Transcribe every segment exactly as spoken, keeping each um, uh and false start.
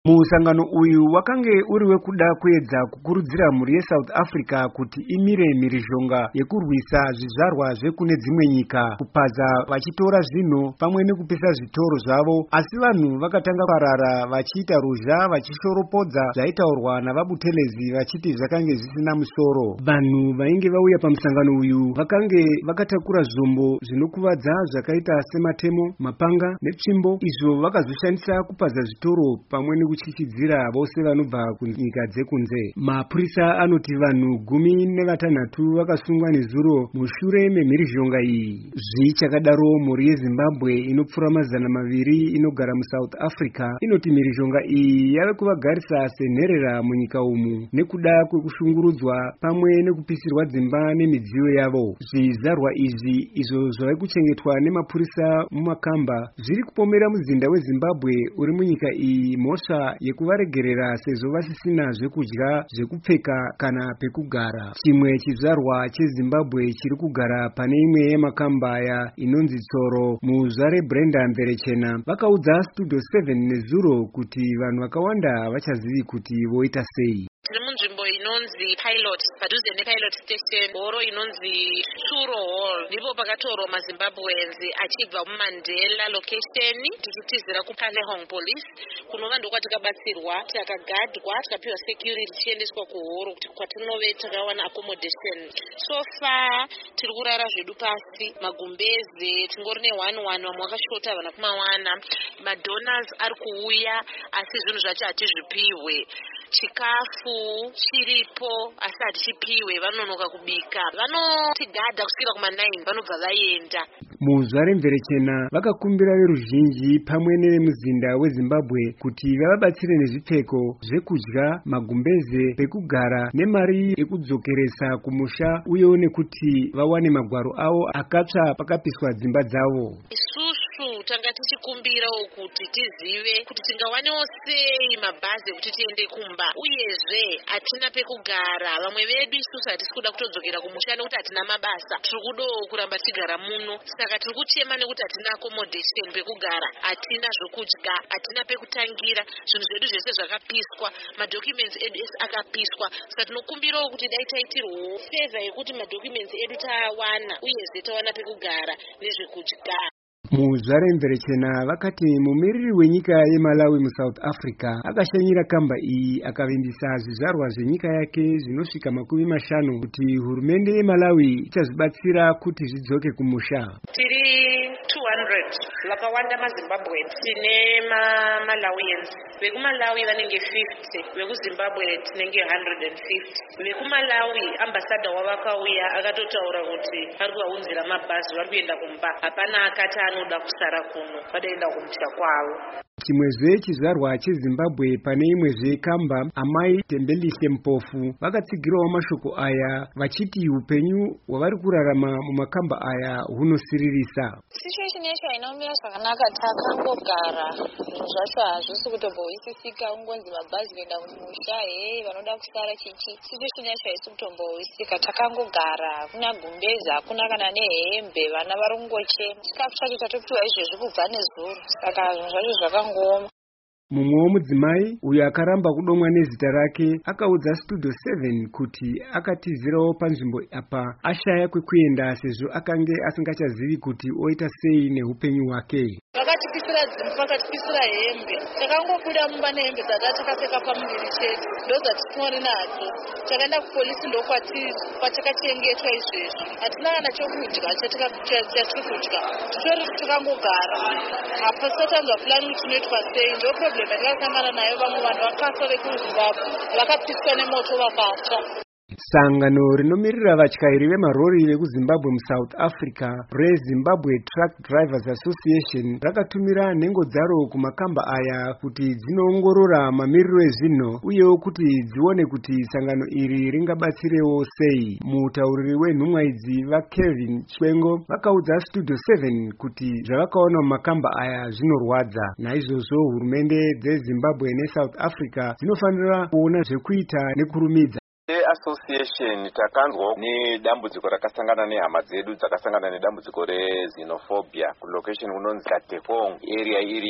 Musangano uyu wakange uri wekuda kuedza kukurudzira mhuri yeSouth Africa kuti imire mhirizhonga yekurwisa zvizvarwa zvekune dzimwe nyika kupaza vachitora zvinhu pamwe nekupisa zvitoro zvavo, asi vanhu vakatanga parara vachiita ruzha vachishoropodza zvaitaurwa navabutelezi vachiti zvakange zvisina musoro. Vanhu vainge vauya pamusangano uyu vakange vakatakura zvombo zvinokuvadza zvakaita sematemo, mapanga netsvimbo, izvo vakazoshandisa kupaza zvitoro pamwe nekuchichidzira vose vanobva kunyika dzekunze. Mapurisa anoti vanhu gumi nevatanhatu vakasungwa nezuro mushure memhirizhonga iyi. Zvichakadaro, mhuri yeZimbabwe inopfuura mazana maviri inogara muSouth Africa inoti mhirizhonga iyi yave kuvagarisa senherera munyika umu nekuda kwekushungurudzwa pamwe nekupisirwa dzimba nemidziyo yavo. Zvizarwa izvi izvo zvave kuchengetwa nemapurisa mumakamba zviri kupomera muzinda weZimbabwe uri munyika iyi mhosva yekuvaregerera sezvo vasisina zvekudya, zvekupfeka kana pekugara. Chimwe chizvarwa cheZimbabwe chiri kugara pane imwe yemakamba aya inonzi Tsoro, muzvare Brenda Mverechena, vakaudza Studio seven nezuro kuti vanhu vakawanda havachazivi kuti voita sei. Tiri munzvimbo inonzi Pilot, padhuze nePilot Station, horo inonzi Suro Hall, ndipo pakatorwa maZimbabweans achibva muMandela location tichitizira kuPalehong Police, kunova ndokwatakabatsirwa, takagadwa, tikapiwa security tichiendeswa kuhoro kuti kwatinove takawana accommodation. So far tiri kurara zvedu pasi, magumbeze tingori ne-one one, vamwe vakashota havana kumawana, madonors ari kuuya asi zvinhu zvacho hatizvipiwe. Chikafu chiripo asi hatichipiwe, vanonoka kubika, vanotigadha kusvika kuma nine vanobva vaenda. Muzvare Mverechena vakakumbira veruzhinji pamwe nevemuzinda weZimbabwe kuti vavabatsire nezvipfeko, zvekudya, magumbeze, pekugara nemari yekudzokeresa kumusha, uyewo nekuti vawane magwaro avo akatsva pakapiswa dzimba dzavo. Isusu tanga tichikumbirawo kuti tizive kuti tingawanewo sei mabhazi ekuti tiende kumba, uyezve hatina pekugara. Vamwe vedu isusu hatisi kuda kutodzokera kumusha nekuti hatina mabasa, tiri kudawo kuramba tigara muno. Saka tiri kuchema nekuti hatina accommodation, pekugara hatina, zvokudya hatina, pekutangira, zvinhu zvedu zvese zvakapiswa, madocuments edu ese akapiswa. Saka tinokumbirawo kuti dai taitirwawo favor yekuti madocuments edu taawana, uyezve tawana pekugara nezvekudya. Muzvare Mverechena vakati mumiriri wenyika yeMalawi muSouth Africa akashanyira kamba iyi akavimbisa zvizvarwa zvenyika yake zvinosvika makumi mashanu kuti hurumende yeMalawi ichazvibatsira kuti zvidzoke kumusha. Tiri two hundred vakawanda maZimbabweans tine maMalawians. Vekumalawi vanenge fifty, vekuZimbabwe tinenge one hundred fifty. Vekumalawi ambassador wavakauya akatotaura kuti ari kuvaunzira mabhazi vari kuenda kumba, hapana akati anoda kusara kuno, vadaenda kumusha kwavo. Chimwezve chizvarwa cheZimbabwe pane imwezve kamba, Amai Tembelise Mpofu, vakatsigirawo mashoko aya vachiti upenyu hwavari kurarama mumakamba aya hunosiririsa. Situation yacho inomira zvakanaka, takangogara, zvinhu zvacho hazvisi kutombowisisika, ungonzi mabhazi kuenda kumusha, he vanoda kusara chichi. Situation yacho haisi kutombowisika, takangogara, hakuna gumbezi, hakuna kana nehembe, vana vari kungochema. Chikafu chacho chatopiwa izvezvi kubva nezuro, saka zvinhu zvacho zvakangoma. Mumwe womudzimai uyo akaramba kudomwa nezita rake akaudza Studio seven kuti akatizirawo panzvimbo apa ashaya kwekuenda sezvo akange asingachazivi kuti oita sei neupenyu hwake. Vakatipisira dzimba, vakatipisira hembe, takangobuda mumba nehembe dzata takapfeka pamuviri chete, ndodzatitori nadzo. Takaenda kupolisi ndokwatiri kwatakachengetwa izvezvi, hatina kana chokudya chatiri kudya, titori takangogara. Hapasatanzwa fulani kuti tinoitwa sei, ndo problem yatakasangana nayo. Vamwe vanhu vakafa vekuZimbabwe vakapiswa nemoto vakafa. Sangano rinomirira vatyairi vemarori vekuZimbabwe muSouth Africa, reZimbabwe Truck Drivers Association, rakatumira nhengo dzaro kumakamba aya kuti dzinoongorora mamiriro ezvinhu uyewo kuti dzione kuti sangano iri ringabatsirewo sei. Mutauriri wenhumwa idzi vaKevin Chwengo vakaudza Studio seven kuti zvavakaona mumakamba aya zvinorwadza. Naizvozvo hurumende dzeZimbabwe neSouth Africa dzinofanira kuona zvekuita nekurumidza. As Association takanzwa nedambudziko rakasangana nehama dzedu dzakasangana nedambudziko rezinophobia kulocation kunonzi Katekong area iri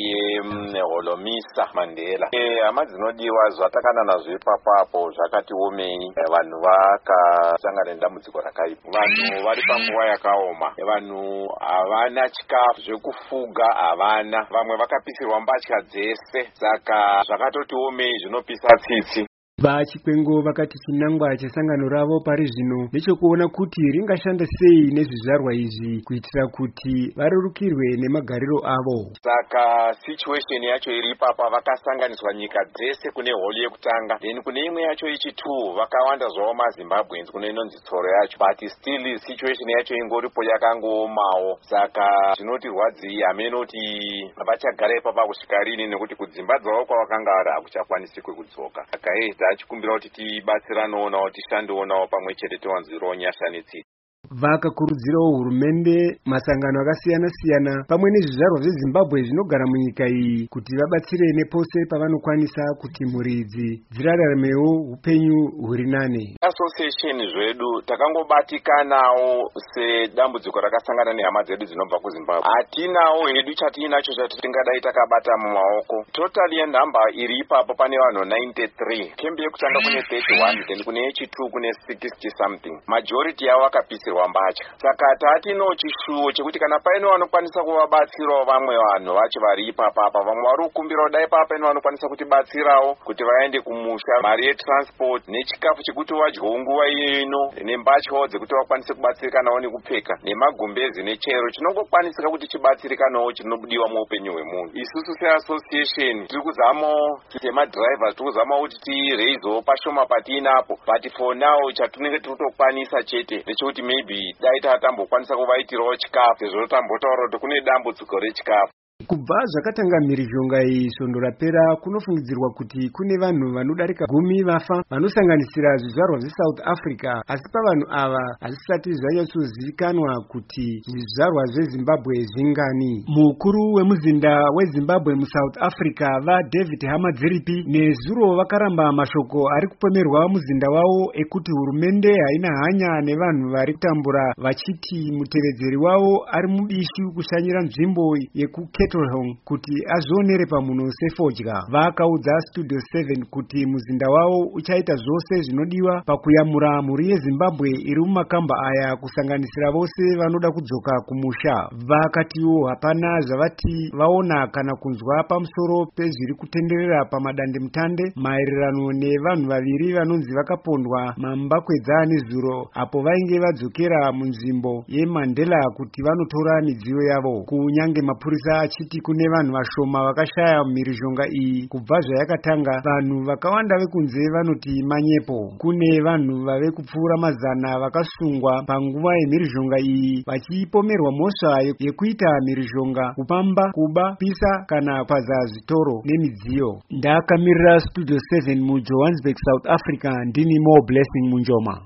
yeHolomisa Mandela. Hama dzinodiwa zvatakana nazvo ipapapo zvakati omei, vanhu vakasangana nedambudziko rakaipa, vanhu vari panguva yakaoma, vanhu havana chikafu zvekufuga, havana, vamwe vakapisirwa mbatya dzese, saka zvakatoti omei zvinopisa tsitsi. Vachikwengo vakati chinangwa chesangano ravo pari zvino nechekuona kuti ringashanda sei nezvizvarwa izvi kuitira kuti varurukirwe nemagariro avo. Saka situation yacho iri ipapa vakasanganiswa nyika dzese kune holi yekutanga, then kune imwe yacho ichitu vakawanda zvavo maZimbabweans kune inonzi Tsoro yacho, but still situation yacho ingoripo yakangoomawo. Saka zvinotirwadzei hamenoti vachagara ipapa kusvika rini, nekuti kudzimba dzavo kwavakanga vari hakuchakwanisi kudzoka. Saka achikumbira kuti tibatsiranawo tishandewonawo pamwe chete tiwanzirewo nyasha netsika. Vakakurudzirawo hurumende, masangano akasiyana siyana pamwe nezvizvarwa zveZimbabwe zvinogara munyika iyi kuti vabatsire nepose pavanokwanisa kuti mhuri idzi dziraramewo upenyu huri nane. Association zvedu takangobatikanawo sedambudziko rakasangana nehama dzedu dzinobva kuZimbabwe. Hatinawo hedu chatiinacho chatingadai takabata mumaoko. Total yenhamba iri ipapo pane vanhu ninety-three. Kembi yekutanga kune thirty-one, then kune yechitu kune sixty something. Majority yavo vakapisirwa mbatya. Saka tatino chishuwo chekuti kana paino vanokwanisa kuvabatsirawo vamwe vanhu vacho vari ipapapa, vamwe vari kukumbirawo dai papaino vanokwanisa kutibatsirawo kuti vaende kumusha, mari yetransport nechikafu chekuti vadyewo nguva ino, nembatyawo dzekuti vakwanise kubatsirikanawo nekupfeka, nemagumbezi nechero chinongokwanisika kuti chibatsirikanawo chinobudiwa muupenyu hwemunhu. Isusu seassociation tiri kuzamawo semadrivers, tiri kuzama kuti tiraisewo pashoma patiinapo, but for now chatinenge tiri kutokwanisa chete ndechekuti maybe dai tatambokwanisa kuvaitirawo chikafu, sezvo tambotaura kuti kune dambudziko rechikafu. Kubva zvakatanga mhirizhonga iyi svondo rapera, kunofungidzirwa kuti kune vanhu vanodarika gumi vafa vanosanganisira zvizvarwa zveSouth Africa, asi pavanhu ava hazvisati zvanyatsozivikanwa kuti zvizvarwa zveZimbabwe zvingani. Mukuru wemuzinda weZimbabwe muSouth Africa vaDavid Hamadziripi nezuro vakaramba mashoko ari kupomerwa muzinda wavo ekuti hurumende haina hanya nevanhu vari kutambura, vachiti mutevedzeri wavo ari mubishu kushanyira nzvimbo yekuketo kuti azvionere pamunhu sefodya. Vakaudza Studio seven kuti muzinda wavo uchaita zvose zvinodiwa pakuyamura mhuri yeZimbabwe iri mumakamba aya kusanganisira vose vanoda kudzoka kumusha. Vakatiwo hapana zvavati vaona kana kunzwa pamusoro pezviri kutenderera pamadandemutande maererano nevanhu vaviri vanonzi vakapondwa mambakwedza nezuro apo vainge vadzokera munzvimbo yeMandela kuti vanotora midziyo yavo. Kunyange mapurisa achiti kune vanhu vashoma vakashaya mhirizhonga iyi kubva zvayakatanga, vanhu vakawanda vekunze vanoti manyepo. Kune vanhu vave kupfuura mazana vakasungwa panguva yemhirizhonga iyi vachipomerwa mhosva yekuita mhirizhonga, kupamba, kuba, pisa kana kwaza zvitoro nemidziyo. Ndakamirira Studio seven muJohannesburg, South Africa, ndini Mo Blessing Munjoma.